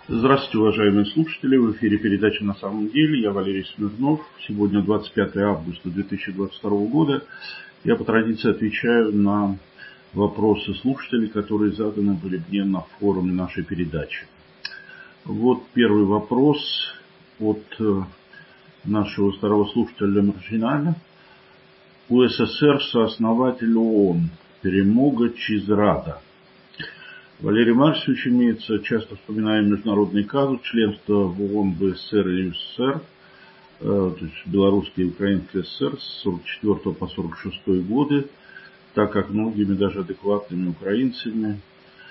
Здравствуйте, уважаемые слушатели. В эфире передача «На самом деле». Я Валерий Смирнов. Сегодня 25 августа 2022 года. Я по традиции отвечаю на вопросы слушателей, которые заданы были мне на форуме нашей передачи. Вот первый вопрос от нашего старого слушателя Маржиналя. УССР сооснователь ООН Перемога Чизрада. Валерий Марсович имеется, часто вспоминаем международный казус членства в ООН БССР и СССР, то есть Белорусской и Украинской ССР с 1944 по 1946 годы, так как многими даже адекватными украинцами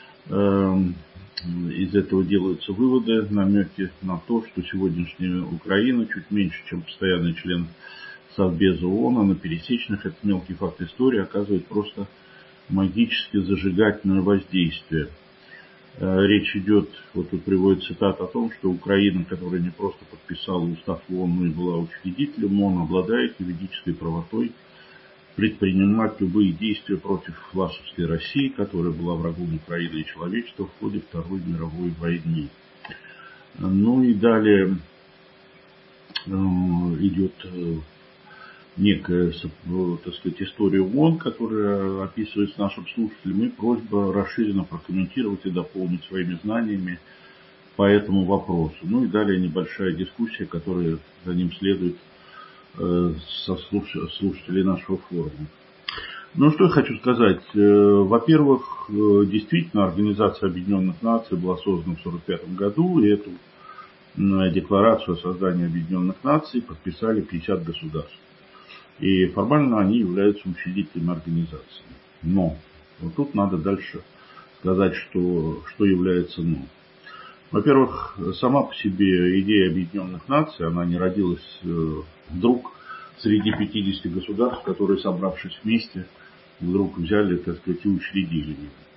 из этого делаются выводы, намеки на то, что сегодняшняя Украина чуть меньше, чем постоянный член Совбеза ООН, а на пересечных этот мелкий факт истории оказывает просто магически зажигательное воздействие. Речь идет, вот тут приводится цитата о том, что Украина, которая не просто подписала устав ООН, но и была учредителем ООН, обладает юридической правотой предпринимать любые действия против власовской России, которая была врагом Украины и человечества в ходе Второй мировой войны. Ну и далее идет некая, так сказать, история ООН, которая описывается нашим слушателям, и просьба расширенно прокомментировать и дополнить своими знаниями по этому вопросу. Ну и далее небольшая дискуссия, которая за ним следует со слушателей нашего форума. Ну что я хочу сказать. Во-первых, действительно, Организация Объединенных Наций была создана в 1945 году, и эту декларацию о создании Объединенных Наций подписали 50 государств. И формально они являются учредителями организации. Но вот тут надо дальше сказать, что является «но». Во-первых, сама по себе идея Объединенных Наций, она не родилась вдруг среди 50 государств, которые, собравшись вместе, вдруг взяли, так сказать, и учредили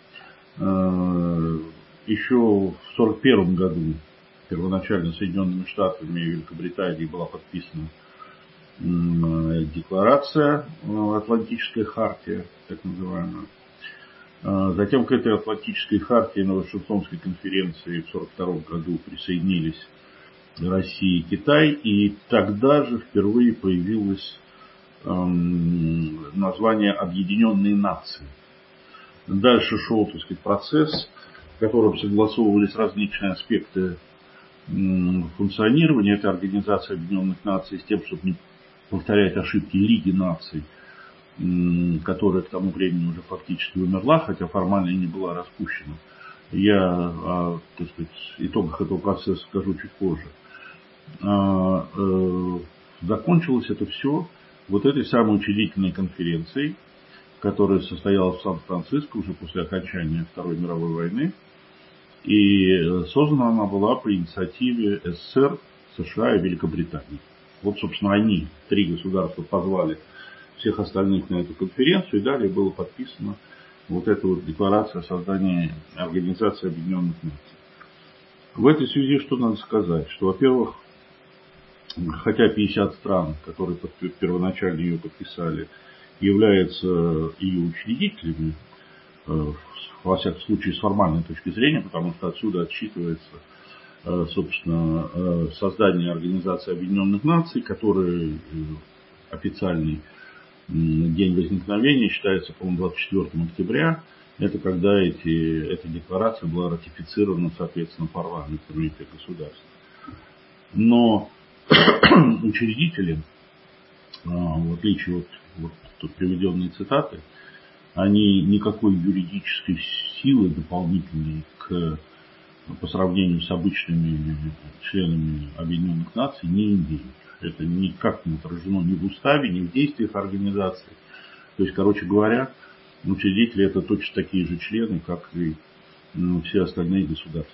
ее. Еще в 1941 году первоначально Соединенными Штатами и Великобританией была подписана декларация, Атлантическая хартия, так называемая. Затем к этой Атлантической хартии на Вашингтонской конференции в 1942 году присоединились Россия и Китай, и тогда же впервые появилось название Объединенные Нации. Дальше шел, так сказать, процесс, в котором согласовывались различные аспекты функционирования этой Организации Объединенных Наций с тем, чтобы не повторять ошибки Лиги наций, которая к тому времени уже фактически умерла, хотя формально и не была распущена. Я о, так сказать, итогах этого процесса скажу чуть позже. Закончилось это все вот этой самой учредительной конференцией, которая состоялась в Сан-Франциско уже после окончания Второй мировой войны. И создана она была по инициативе СССР, США и Великобритании. Вот, собственно, они, три государства, позвали всех остальных на эту конференцию, и далее была подписана вот эта вот декларация о создании Организации Объединенных Наций. В этой связи что надо сказать? Что, во-первых, хотя 50 стран, которые первоначально ее подписали, являются ее учредителями, во всяком случае, с формальной точки зрения, потому что отсюда отсчитывается, собственно, создание Организации Объединенных Наций, который официальный день возникновения считается, по-моему, 24 октября. Это когда эта декларация была ратифицирована, соответственно, парламентом этих государств. Но учредители, в отличие от вот тут приведенной цитаты, они никакой юридической силы дополнительной по сравнению с обычными членами Объединенных Наций не имеют. Это никак не отражено ни в уставе, ни в действиях организации. То есть, короче говоря, учредители это точно такие же члены, как и все остальные государства.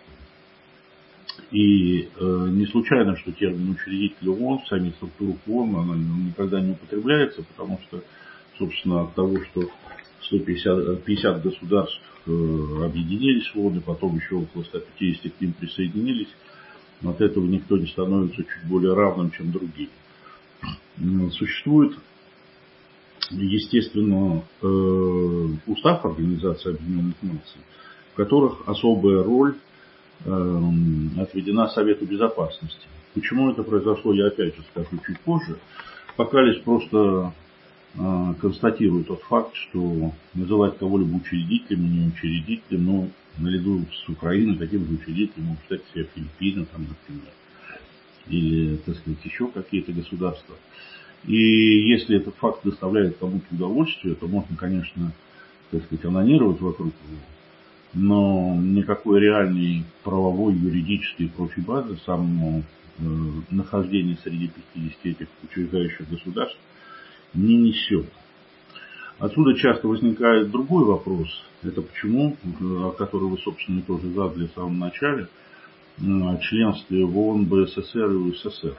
И не случайно, что термин учредитель ООН в самих структурах ООН она никогда не употребляется, потому что, собственно, от того, что 50 государств объединились в ООН, и потом еще около 150 к ним присоединились, от этого никто не становится чуть более равным, чем другие. Существует, естественно, устав Организации Объединенных Наций, в которых особая роль отведена Совету Безопасности. Почему это произошло, я опять же скажу чуть позже. Пока лишь просто констатирую тот факт, что называть кого-либо учредителем и не учредителем, но наряду с Украиной таким же учредителем могут считать себя Филиппины, там, например, или, так сказать, еще какие-то государства. И если этот факт доставляет кому-то удовольствие, то можно, конечно, так сказать, анонировать вокруг него, но никакой реальной правовой, юридической и прочей базы самому нахождение среди 50 этих учреждающих государств не несет. Отсюда часто возникает другой вопрос. Это почему, который вы, собственно, тоже задали в самом начале, о членстве в ООН, БССР и УССР.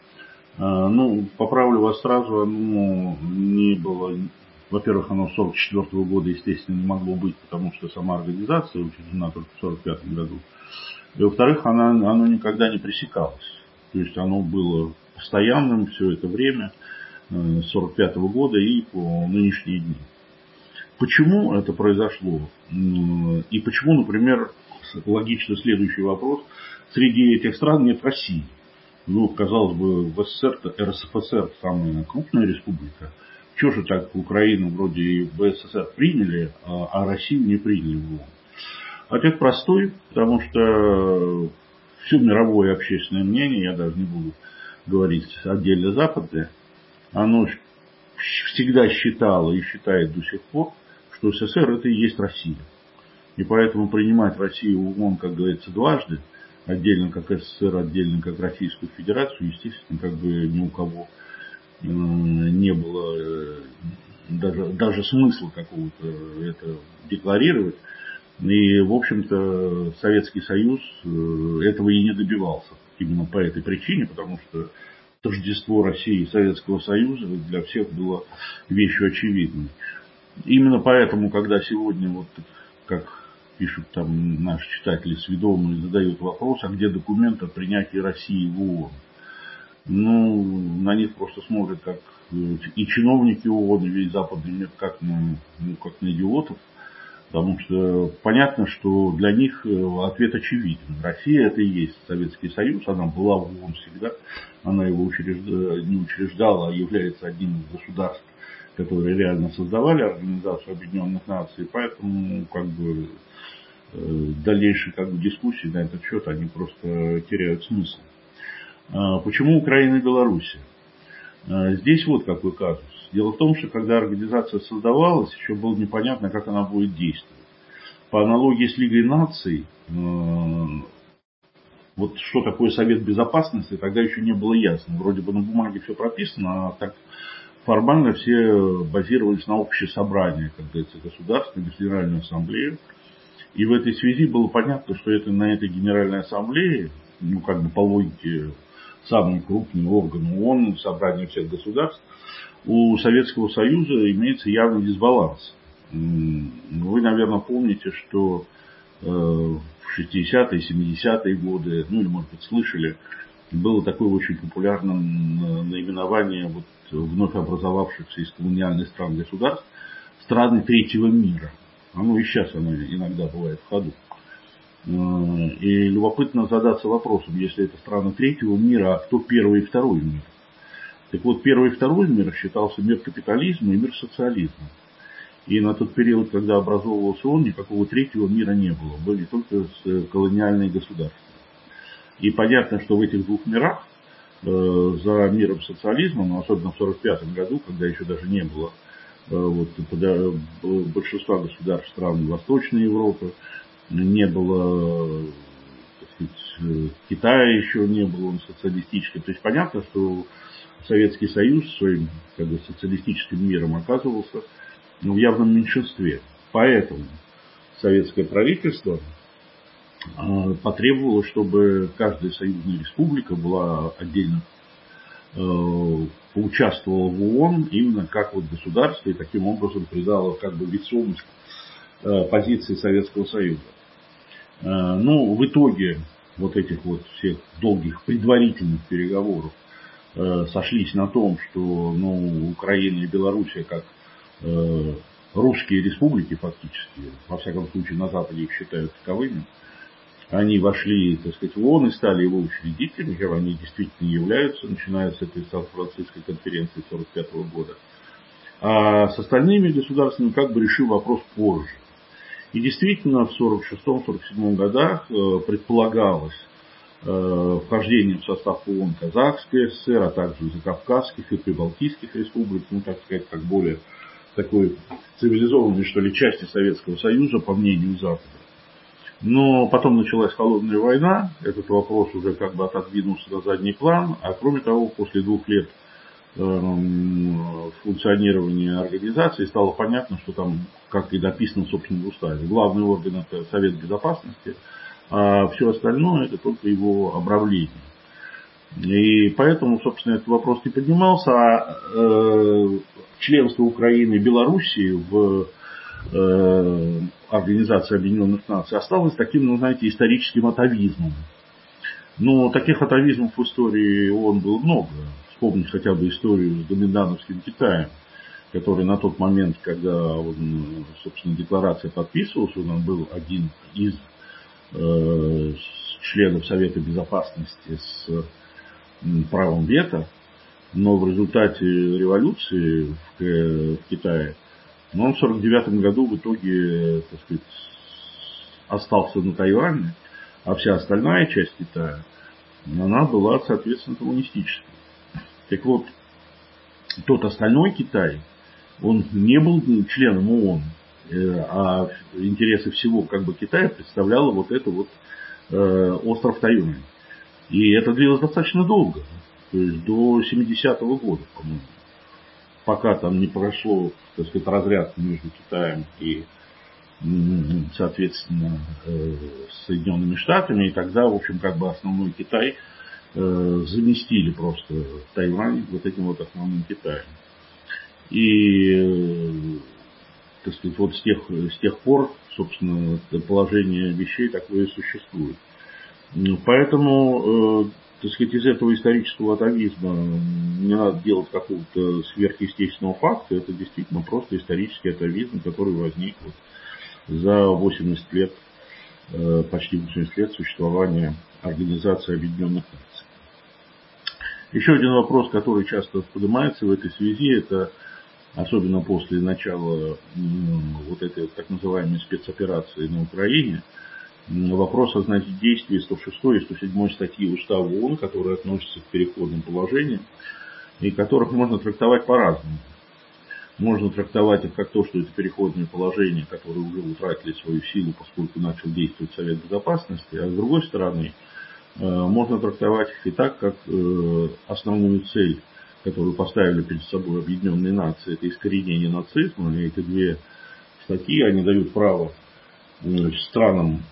Ну, поправлю вас сразу, оно не было, во-первых, оно с 1944 года, естественно, не могло быть, потому что сама организация учреждена только в 1945 году. И, во-вторых, оно никогда не пресекалось. То есть оно было постоянным все это время, с 1945 года и по нынешние дни. Почему это произошло? И почему, например, логично следующий вопрос, среди этих стран нет России? Ну, казалось бы, в СССР, РСФСР самая крупная республика. Чего же так Украину вроде и в СССР приняли, а Россию не приняли в ООН? Ответ простой, потому что все мировое общественное мнение, я даже не буду говорить отдельно западное, оно всегда считало и считает до сих пор, что СССР это и есть Россия. И поэтому принимать Россию в ООН, как говорится, дважды, отдельно как СССР, отдельно как Российскую Федерацию, естественно, как бы ни у кого не было даже смысла какого-то это декларировать. И, в общем-то, Советский Союз этого и не добивался. Именно по этой причине, потому что тождество России и Советского Союза для всех было вещью очевидной. Именно поэтому, когда сегодня, вот как пишут там наши читатели сведомые, задают вопрос, а где документ о принятии России в ООН? Ну, на них просто смотрят как и чиновники ООН, и весь западный мир как на идиотов. Потому что понятно, что для них ответ очевиден. Россия это и есть Советский Союз, она была в ООН всегда, она его не учреждала, а является одним из государств, которые реально создавали Организацию Объединенных Наций, поэтому как бы дальнейшие дискуссии на этот счет они просто теряют смысл. Почему Украина и Белоруссия? Здесь вот какой казус. Дело в том, что когда организация создавалась, еще было непонятно, как она будет действовать. По аналогии с Лигой наций, вот что такое Совет Безопасности, тогда еще не было ясно. Вроде бы на бумаге все прописано, а так формально все базировались на общее собрание, как говорится, государственной Генеральной Ассамблеи. И в этой связи было понятно, что это на этой Генеральной Ассамблее, ну как бы по логике самый крупный орган ООН, собрание всех государств, у Советского Союза имеется явный дисбаланс. Вы, наверное, помните, что в 60-е, 70-е годы, ну или, может быть, слышали, было такое очень популярное наименование вот вновь образовавшихся из колониальных стран государств страны третьего мира. Оно и сейчас иногда бывает в ходу. И любопытно задаться вопросом, если это страны третьего мира, а кто первый и второй мир? Так вот, первый и второй мир считался мир капитализма и мир социализма. И на тот период, когда образовывался ООН, никакого третьего мира не было. Были только колониальные государства. И понятно, что в этих двух мирах, за миром социализма, но особенно в 1945 году, когда еще даже не было большинства государств стран Восточной Европы, не было, так сказать, Китая еще не было, он социалистический. То есть понятно, что Советский Союз своим социалистическим миром оказывался в явном меньшинстве. Поэтому советское правительство потребовало, чтобы каждая союзная республика была отдельно поучаствовала в ООН именно как вот государство и таким образом придало весомость позиции Советского Союза. Ну, в итоге вот этих вот всех долгих предварительных переговоров сошлись на том, что Украина и Белоруссия как русские республики фактически, во всяком случае на Западе их считают таковыми, они вошли, так сказать, в ООН и стали его учредителями, чем они действительно являются, начиная с этой Сан-Франциской конференции 1945 года. А с остальными государствами как бы решил вопрос позже. И действительно в 1946-1947 годах предполагалось вхождение в состав ООН Казахской ССР, а также Закавказских и Прибалтийских республик, так сказать, как более такой цивилизованной, что ли, части Советского Союза, по мнению Запада. Но потом началась холодная война, этот вопрос уже как бы отодвинулся на задний план, а кроме того, после 2 лет функционирования организации стало понятно, что там, как и написано в собственном уставе, главный орган — это Совет Безопасности, а все остальное — это только его обравление. И поэтому, собственно, этот вопрос не поднимался, а членство Украины и Белоруссии в Организации Объединенных Наций осталось таким, знаете, историческим атовизмом. Но таких атовизмов в истории ООН было много. Вспомнить хотя бы историю с Гоминдановским Китаем, который на тот момент, когда собственно, декларация подписывалась, он был один из членов Совета Безопасности с правом вето, но в результате революции в Китае он в 1949 году в итоге, так сказать, остался на Тайване, а вся остальная часть Китая, она была, соответственно, коммунистической. Так вот, тот остальной Китай, он не был членом ООН, а интересы всего как бы Китая представляла вот это вот остров Тайвань. И это длилось достаточно долго, то есть до 70-го года, по-моему, пока там не прошло, так сказать, разряд между Китаем и, соответственно, Соединенными Штатами, и тогда, в общем, как бы основной Китай заместили просто Тайвань вот этим вот основным Китаем. И, так сказать, вот с тех пор, собственно, положение вещей такое и существует. Поэтому, так сказать, из этого исторического атовизма не надо делать какого-то сверхъестественного факта. Это действительно просто исторический атовизм, который возник вот за 80 лет, почти 80 лет существования Организации Объединенных Наций. Еще один вопрос, который часто поднимается в этой связи, это особенно после начала вот этой так называемой спецоперации на Украине, вопрос о действии 106 и 107 статьи Устава ООН, которые относятся к переходным положениям, и которых можно трактовать по-разному. Можно трактовать их как то, что это переходные положения, которые уже утратили свою силу, поскольку начал действовать Совет Безопасности, а с другой стороны, можно трактовать их и так, как основную цель, которую поставили перед собой Объединенные Нации, это искоренение нацизма, и эти 2 статьи, они дают право странам,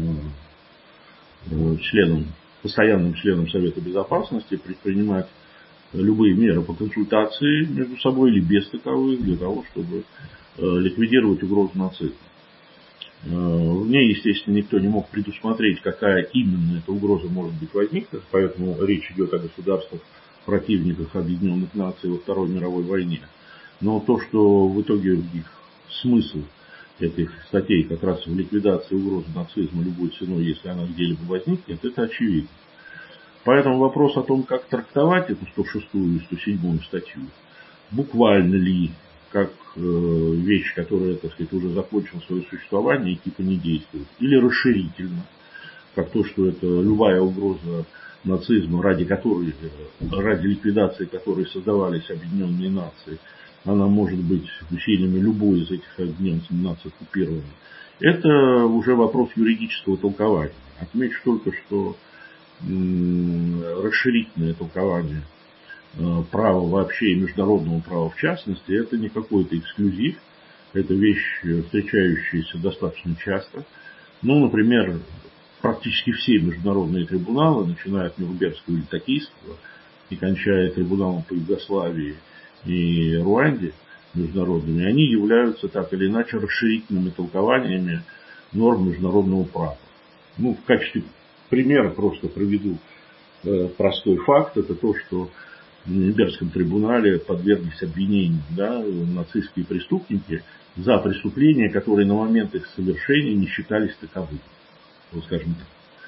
постоянным членам Совета Безопасности предпринимать любые меры по консультации между собой или без таковых, для того, чтобы ликвидировать угрозу нацизма. В ней, естественно, никто не мог предусмотреть, какая именно эта угроза может быть возникнуть, поэтому речь идет о государствах, противниках Объединенных Наций во Второй мировой войне. Но то, что в итоге их смысл этих статей как раз в ликвидации угрозы нацизма любой ценой, если она где-либо возникнет, это очевидно. Поэтому вопрос о том, как трактовать эту 106-ю и 107-ю статью, буквально ли, как вещь, которая, так сказать, уже закончила свое существование и типа не действует, или расширительно, как то, что это любая угроза нацизма, ради ликвидации которой создавались Объединенные Нации, она может быть усилиями любой из этих Объединенных Наций оккупирована. Это уже вопрос юридического толкования. Отмечу только, что расширительное толкование права вообще и международного права в частности, это не какой-то эксклюзив, это вещь, встречающаяся достаточно часто. Ну, например, практически все международные трибуналы, начиная от Нюрнбергского или Токийского и кончая трибуналом по Югославии и Руанде международными, они являются так или иначе расширительными толкованиями норм международного права. Ну, в качестве примера просто приведу простой факт. Это то, что в Нюрнбергском трибунале подверглись обвинению нацистские преступники за преступления, которые на момент их совершения не считались таковыми. Вот, скажем так.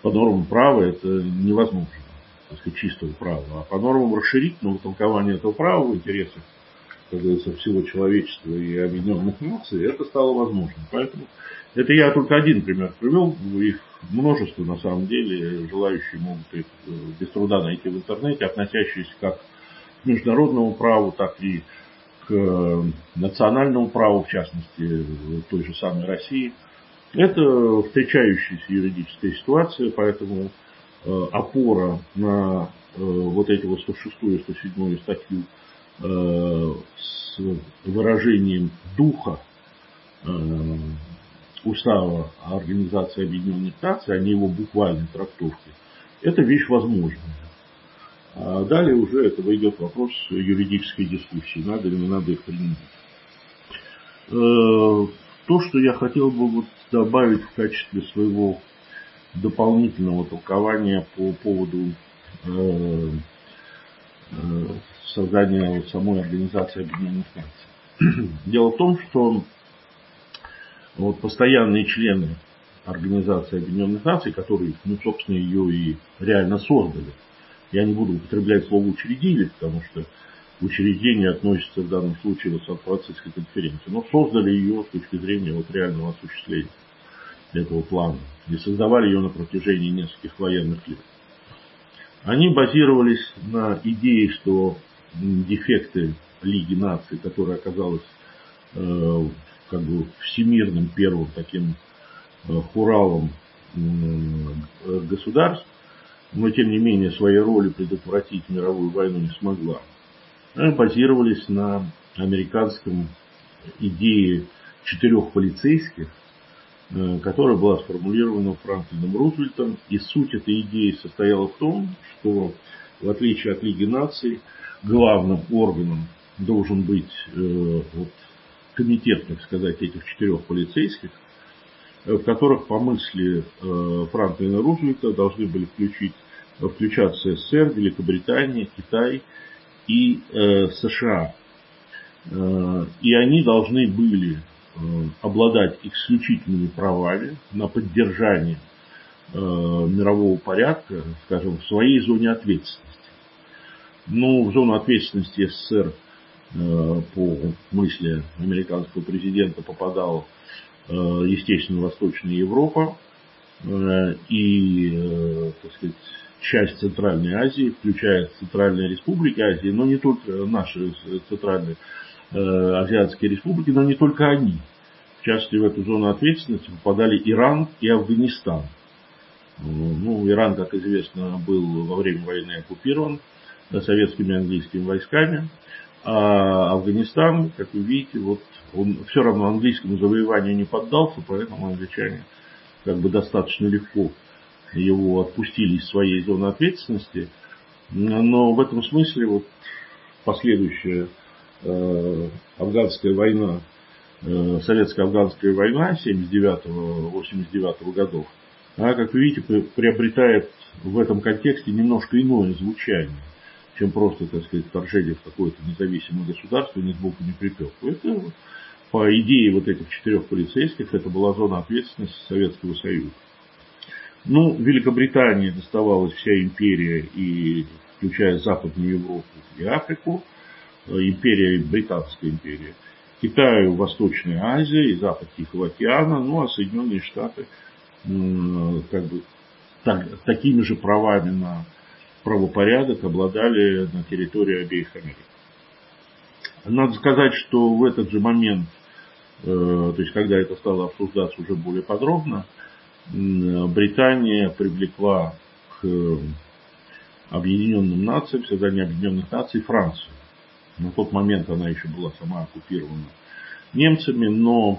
по нормам права это невозможно, так сказать, чистого права. А по нормам расширительного толкования этого права в интересах, как говорится, всего человечества и Объединенных Наций, это стало возможным. Поэтому это я только один пример привел, их множество на самом деле, желающие могут их без труда найти в интернете, относящиеся как к международному праву, так и к национальному праву, в частности, той же самой России. Это встречающаяся юридическая ситуация, поэтому опора на вот эти вот 106 и 107 статью с выражением духа Устава Организации Объединенных Наций, а не его буквальной трактовки, это вещь возможная. А далее уже этого идет вопрос юридической дискуссии, надо или не надо их применить. То, что я хотел бы вот добавить в качестве своего дополнительного толкования по поводу создания самой Организации Объединенных Наций. Дело в том, что вот постоянные члены Организации Объединенных Наций, которые, собственно, ее и реально создали, я не буду употреблять слово «учредили», потому что учреждение относится в данном случае к Сан-Франциской конференции, но создали ее с точки зрения вот реального осуществления этого плана и создавали ее на протяжении нескольких военных лет. Они базировались на идее, что дефекты Лиги наций, которая оказалась как бы всемирным первым таким хуралом государств, но тем не менее своей роли предотвратить мировую войну не смогла. Они базировались на американском идее 4 полицейских, которая была сформулирована Франклином Рузвельтом. И суть этой идеи состояла в том, что в отличие от Лиги наций, главным органом должен быть комитет, так сказать, этих 4 полицейских, в которых, по мысли Франклина Рузвельта, должны были включаться СССР, Великобритания, Китай и США. И они должны были обладать исключительными правами на поддержание мирового порядка, скажем, в своей зоне ответственности. Ну, в зону ответственности СССР по мысли американского президента попадала, естественно, Восточная Европа и, так сказать, часть Центральной Азии, включая Центральные Республики Азии, но не только наши центральные азиатские республики, но не только они. В частности, в эту зону ответственности попадали Иран и Афганистан. Ну, Иран, как известно, был во время войны оккупирован советскими и английскими войсками, а Афганистан, как вы видите, вот он все равно английскому завоеванию не поддался, поэтому англичане как бы достаточно легко его отпустили из своей зоны ответственности. Но в этом смысле вот последующая афганская война, советско-афганская война 79-89 годов, она, как вы видите, приобретает в этом контексте немножко иное звучание, чем просто, так сказать, вторжение в какое-то независимое государство ни сбоку, ни припеку. Это по идее вот этих 4 полицейских, это была зона ответственности Советского Союза. Ну, Великобритании доставалась вся империя, и включая Западную Европу и Африку, Британская империя. Китаю Восточная Азия и Запад Тихого океана, ну а Соединенные Штаты как бы такими же правами на правопорядок обладали на территории обеих Америк. Надо сказать, что в этот же момент, то есть когда это стало обсуждаться уже более подробно, Британия привлекла к Объединенным Нациям, созданию Объединенных Наций, Францию. На тот момент она еще была сама оккупирована немцами, но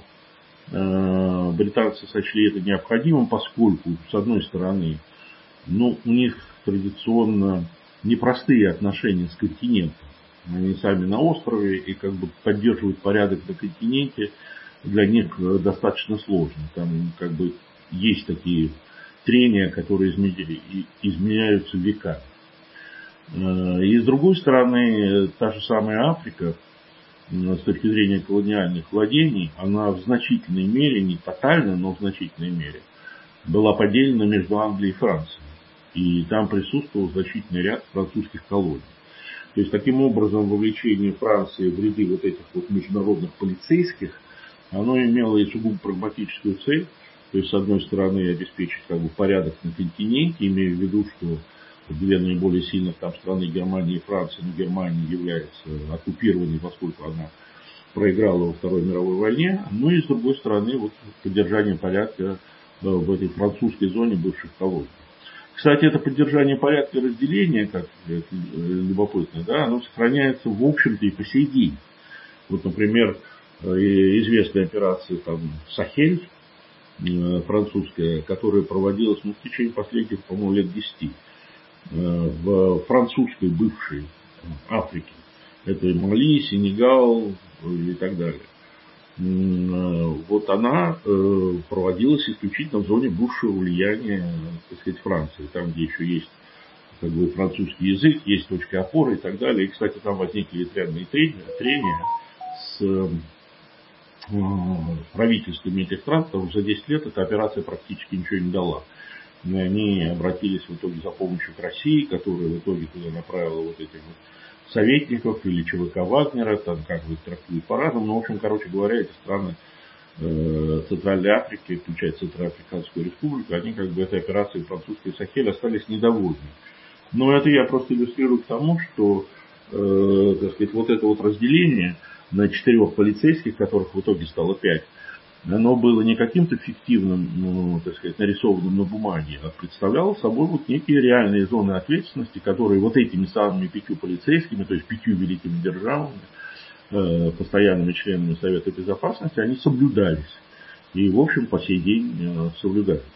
британцы сочли это необходимым, поскольку, с одной стороны, у них традиционно непростые отношения с континентом. Они сами на острове, и как бы поддерживать порядок на континенте для них достаточно сложно. Там как бы есть такие трения, которые изменяются веками. И с другой стороны, та же самая Африка, с точки зрения колониальных владений, она в значительной мере, не тотально, но в значительной мере, была поделена между Англией и Францией. И там присутствовал значительный ряд французских колоний. То есть, таким образом, вовлечение Франции в ряды вот этих вот международных полицейских, оно имело и сугубо прагматическую цель. То есть, с одной стороны, обеспечить порядок на континенте, имея в виду, что две наиболее сильных там страны, Германия и Франция, но Германия является оккупированной, поскольку она проиграла во Второй мировой войне. Ну и, с другой стороны, поддержание порядка в этой французской зоне бывших колоний. Кстати, это поддержание порядка и разделения, как любопытно, да, оно сохраняется, в общем-то, и по сей день. Например, известная операция «Сахель», французская, которая проводилась в течение последних, по-моему, лет 10 в французской бывшей Африке. Это и Мали, Сенегал и так далее. Она проводилась исключительно в зоне бывшего влияния, Франции, там, где еще есть французский язык, есть точки опоры и так далее. И, кстати, там возникли рядные трения с правительствами этих стран, потому что за 10 лет эта операция практически ничего не дала. И они обратились в итоге за помощью к России, которая в итоге туда направила этих советников или ЧВК Вагнера, там как бы трактуют по-разному. Но, в общем, короче говоря, эти страны Центральной Африки, включая Центроафриканскую республику, они этой операцией французской Сахель остались недовольны. Но это я просто иллюстрирую к тому, что это разделение на 4 полицейских, которых в итоге стало 5, оно было не каким-то фиктивным, нарисованным на бумаге, а представляло собой некие реальные зоны ответственности, которые этими самыми 5 полицейскими, то есть 5 великими державами, постоянными членами Совета Безопасности, они соблюдались. И, в общем, по сей день соблюдаются.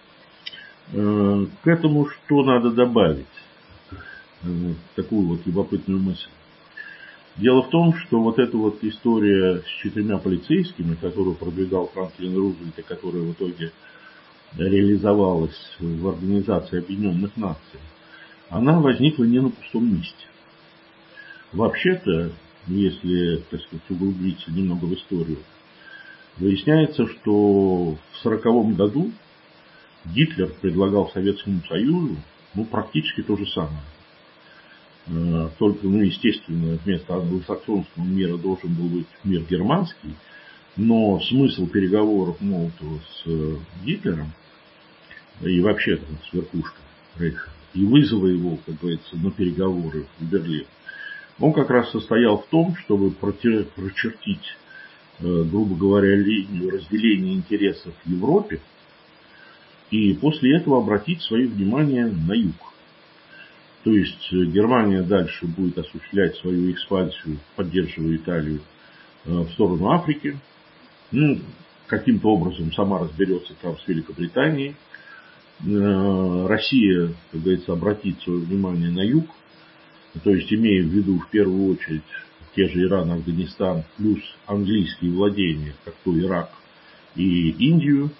К этому что надо добавить? Такую любопытную мысль. Дело в том, что эта история с 4 полицейскими, которую продвигал Франклин Рузвельт, и которая в итоге реализовалась в Организации Объединенных Наций, она возникла не на пустом месте. Вообще-то, если, углубиться немного в историю, выясняется, что в 1940 году Гитлер предлагал Советскому Союзу практически то же самое. Только, естественно, вместо англосаксонского мира должен был быть мир германский, но смысл переговоров Молотова с Гитлером и вообще с верхушкой Рейха и вызова его, как говорится, на переговоры в Берлин, он как раз состоял в том, чтобы прочертить, грубо говоря, линию разделения интересов в Европе и после этого обратить свое внимание на юг. То есть Германия дальше будет осуществлять свою экспансию, поддерживая Италию, в сторону Африки. Каким-то образом сама разберется там с Великобританией. Россия, как говорится, обратит свое внимание на юг. То есть имея в виду в первую очередь те же Иран, Афганистан, плюс английские владения, как то Ирак и Индию,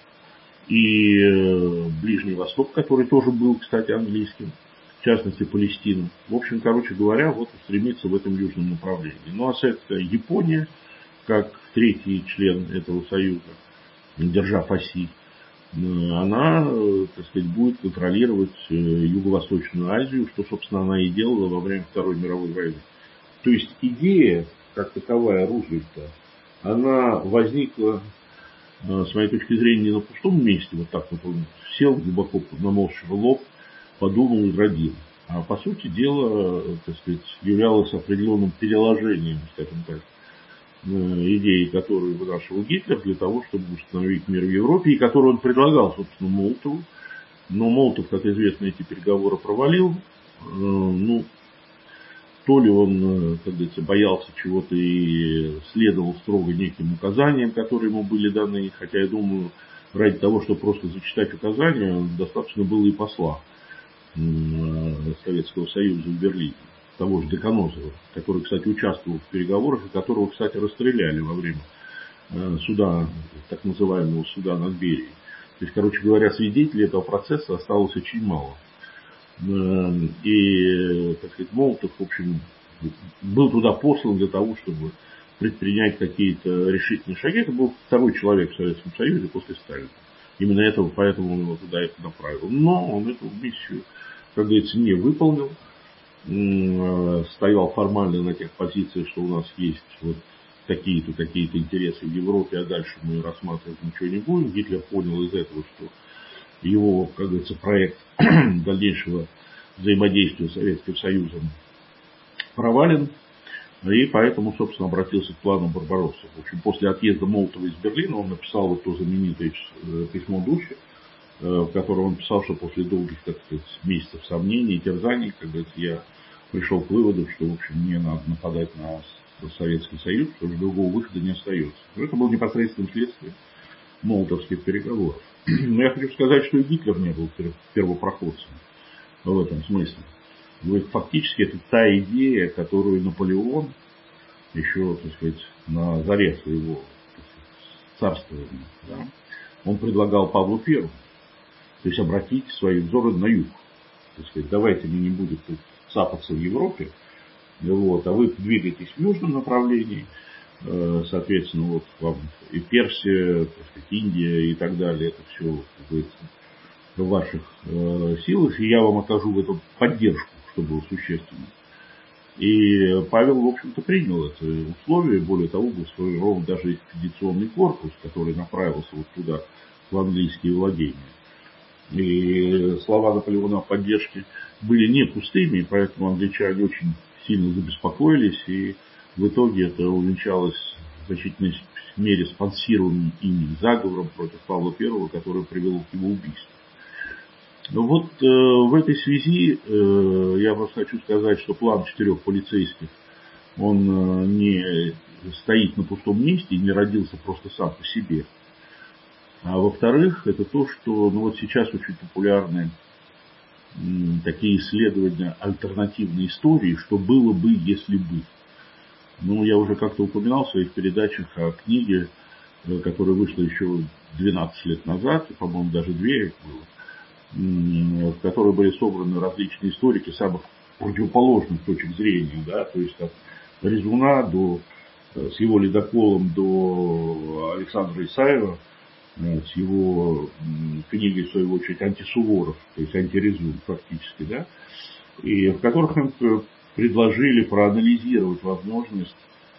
и Ближний Восток, который тоже был, кстати, английским. В частности, Палестину. В общем, короче говоря, стремится в этом южном направлении. Ну, а Япония, как третий член этого союза, держав оси, она, будет контролировать Юго-Восточную Азию, что, собственно, она и делала во время Второй мировой войны. То есть идея, как таковая, Рузвельта, она возникла, с моей точки зрения, не на пустом месте, он сел глубоко, наморщив лоб, подумал и родил. А по сути дела, являлось определенным переложением, скажем так, идеи, которую вынашивал Гитлер для того, чтобы установить мир в Европе, и которую он предлагал, собственно, Молотову. Но Молотов, как известно, эти переговоры провалил. То ли он, как говорится, боялся чего-то и следовал строго неким указаниям, которые ему были даны, хотя, я думаю, ради того, чтобы просто зачитать указания, достаточно было и посла Советского Союза в Берлине, того же Деканозова, который, кстати, участвовал в переговорах, и которого, кстати, расстреляли во время суда, так называемого суда над Берией. То есть, короче говоря, свидетелей этого процесса осталось очень мало. И, так сказать, Молотов, в общем, был туда послан для того, чтобы предпринять какие-то решительные шаги. Это был второй человек в Советском Союзе после Сталина. Именно этого, поэтому он его туда и направил. Но он эту миссию, как говорится, не выполнил. Стоял формально на тех позициях, что у нас есть вот такие-то интересы в Европе, а дальше мы рассматривать ничего не будем. Гитлер понял из этого, что его, как говорится, проект дальнейшего взаимодействия с Советским Союзом провален. И поэтому, собственно, обратился к плану Барбароссы. В общем, после отъезда Молотова из Берлина он написал вот то знаменитое письмо Дуче, в котором он писал, что после долгих, так сказать, месяцев сомнений и терзаний, как говорится, я пришел к выводу, что, в общем, не надо нападать на Советский Союз, что другого выхода не остается. Но это было непосредственным следствием молотовских переговоров. Но я хочу сказать, что и Гитлер не был первопроходцем в этом смысле. Фактически это та идея, которую Наполеон еще, так сказать, на заре своего царствования, да, он предлагал Павлу Первому. То есть обратить свои взоры на юг. Так сказать, давайте мы не будем тут цапаться в Европе, вот, а вы двигаетесь в южном направлении, соответственно, вот вам и Персия, так сказать, Индия и так далее, это все, как говорится, в ваших силах, и я вам окажу в этом поддержку, что было существенно. И Павел, в общем-то, принял это условие, более того, был сформирован даже экспедиционный корпус, который направился вот туда, в английские владения. И слова Наполеона о поддержке были не пустыми, поэтому англичане очень сильно забеспокоились, и в итоге это увенчалось в значительной мере спонсированным ими заговором против Павла I, который привел к его убийству. Но вот в этой связи я просто хочу сказать, что план 4 полицейских, он не стоит на пустом месте и не родился просто сам по себе. А во-вторых, это то, что вот сейчас очень популярны такие исследования альтернативной истории, что было бы, если бы. Я уже как-то упоминал в своих передачах о книге, которая вышла еще 12 лет назад, по-моему, даже 2 их было, в которой были собраны различные историки самых противоположных точек зрения, да, то есть от Резуна с его ледоколом до Александра Исаева, с его книгой, в свою очередь, «Антисуворов», то есть «Антирезун» фактически, да, и в которых им предложили проанализировать возможность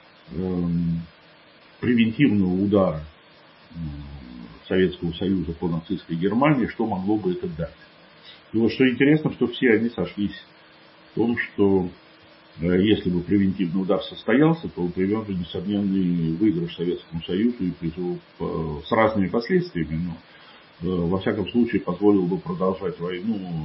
превентивного удара Советского Союза по нацистской Германии, что могло бы это дать. И вот что интересно, что все они сошлись в том, что если бы превентивный удар состоялся, то он привел бы несомненный выигрыш Советскому Союзу и с разными последствиями, но во всяком случае позволил бы продолжать войну,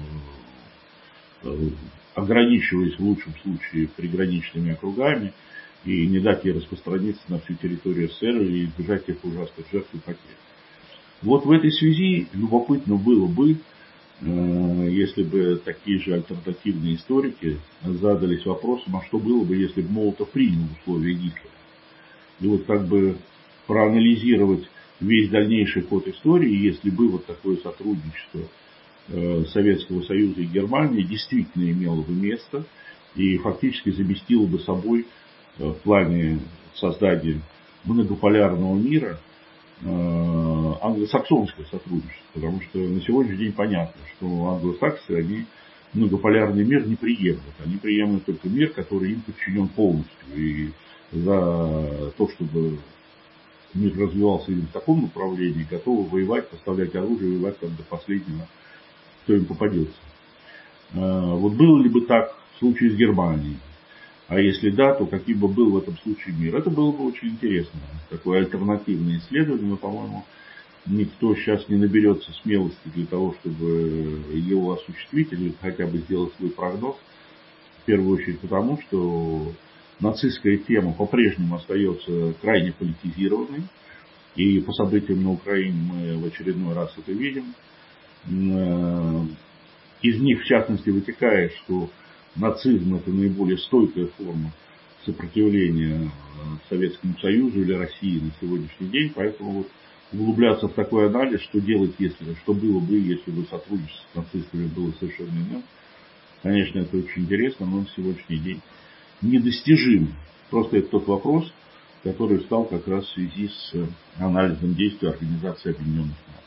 ограничиваясь в лучшем случае приграничными округами и не дать ей распространиться на всю территорию СССР и избежать тех ужасных жертв и потерь. Вот в этой связи любопытно было бы, если бы такие же альтернативные историки задались вопросом, а что было бы, если бы Молотов принял условия Гитлера. И вот как бы проанализировать весь дальнейший ход истории, если бы вот такое сотрудничество Советского Союза и Германии действительно имело бы место и фактически заместило бы собой в плане создания многополярного мира англосаксонское сотрудничество, потому что на сегодняшний день понятно, что англосаксы, они многополярный мир не приемлют. Они приемлют только мир, который им подчинен полностью. И за то, чтобы мир развивался именно в таком направлении, готовы воевать, поставлять оружие, воевать там до последнего, кто им попадется. Вот было ли бы так в случае с Германией? А если да, то каким бы был в этом случае мир? Это было бы очень интересно. Такое альтернативное исследование, но, по-моему, никто сейчас не наберется смелости для того, чтобы его осуществить или хотя бы сделать свой прогноз. В первую очередь потому, что нацистская тема по-прежнему остается крайне политизированной. И по событиям на Украине мы в очередной раз это видим. Из них, в частности, вытекает, что нацизм – это наиболее стойкая форма сопротивления Советскому Союзу или России на сегодняшний день. Поэтому вот углубляться в такой анализ, что делать, что было бы, если бы сотрудничество с нацистами было совершенно иным. Конечно, это очень интересно, но на сегодняшний день недостижим. Просто это тот вопрос, который встал как раз в связи с анализом действий Организации Объединенных Наций.